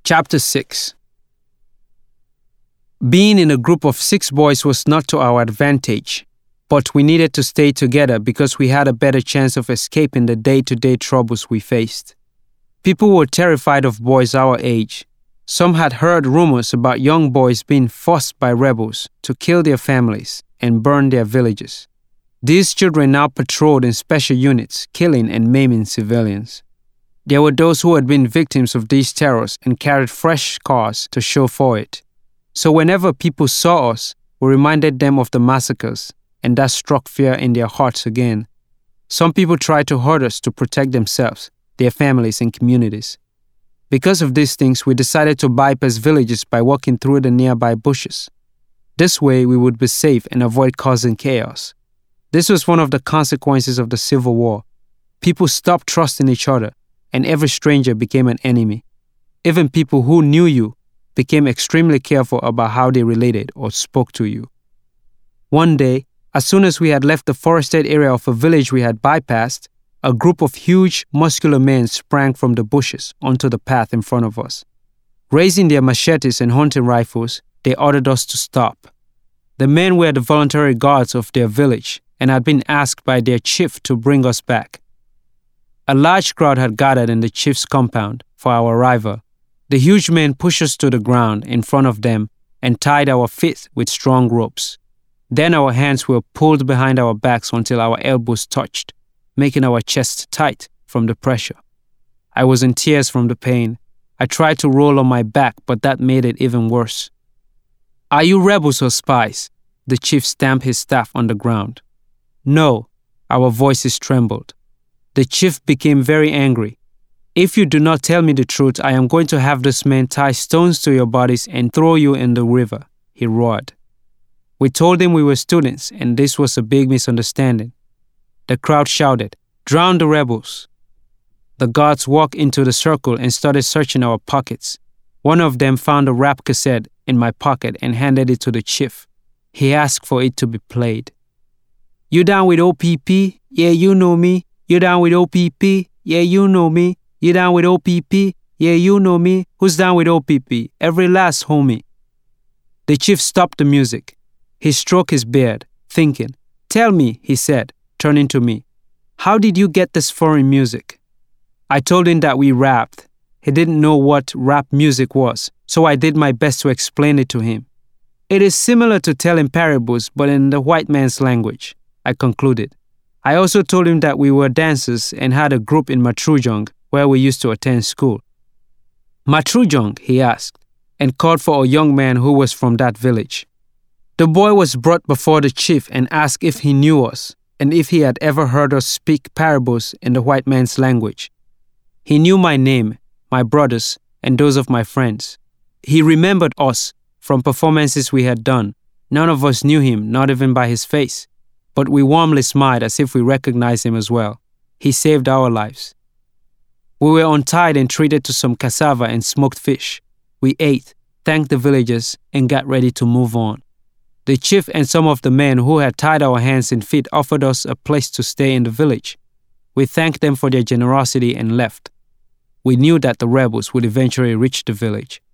Chapter 6. Being in a group of 6 boys was not to our advantage, but we needed to stay together because we had a better chance of escaping the day-to-day troubles we faced. People were terrified of boys our age. Some had heard rumors about young boys being forced by rebels to kill their families and burn their villages. These children now patrolled in special units, killing and maiming civilians. There were those who had been victims of these terrors and carried fresh scars to show for it. So whenever people saw us, we reminded them of the massacres, and that struck fear in their hearts again. Some people tried to hurt us to protect themselves, their families, and communities. Because of these things, we decided to bypass villages by walking through the nearby bushes. This way, we would be safe and avoid causing chaos. This was one of the consequences of the Civil War. People stopped trusting each other, and every stranger became an enemy. Even people who knew you became extremely careful about how they related or spoke to you. One day, as soon as we had left the forested area of a village we had bypassed, a group of huge, muscular men sprang from the bushes onto the path in front of us. Raising their machetes and hunting rifles, they ordered us to stop. The men were the voluntary guards of their village and had been asked by their chief to bring us back. A large crowd had gathered in the chief's compound for our arrival. The huge men pushed us to the ground in front of them and tied our feet with strong ropes. Then our hands were pulled behind our backs until our elbows touched, making our chests tight from the pressure. I was in tears from the pain. I tried to roll on my back, but that made it even worse. "Are you rebels or spies?" The chief stamped his staff on the ground. "No," our voices trembled. The chief became very angry. "If you do not tell me the truth, I am going to have this man tie stones to your bodies and throw you in the river," he roared. We told him we were students and this was a big misunderstanding. The crowd shouted, "Drown the rebels!" The guards walked into the circle and started searching our pockets. One of them found a rap cassette in my pocket and handed it to the chief. He asked for it to be played. "You down with OPP? Yeah, you know me. You down with OPP? Yeah, you know me. You down with OPP? Yeah, you know me. Who's down with OPP? Every last homie." The chief stopped the music. He stroked his beard, thinking. "Tell me," he said, turning to me, "how did you get this foreign music?" I told him that we rapped. He didn't know what rap music was, so I did my best to explain it to him. "It is similar to telling parables, but in the white man's language," I concluded. I also told him that we were dancers and had a group in Matrujong, where we used to attend school. "Matrujong?" he asked, and called for a young man who was from that village. The boy was brought before the chief and asked if he knew us and if he had ever heard us speak parables in the white man's language. He knew my name, my brothers, and those of my friends. He remembered us from performances we had done. None of us knew him, not even by his face, but we warmly smiled as if we recognized him as well. He saved our lives. We were untied and treated to some cassava and smoked fish. We ate, thanked the villagers, and got ready to move on. The chief and some of the men who had tied our hands and feet offered us a place to stay in the village. We thanked them for their generosity and left. We knew that the rebels would eventually reach the village.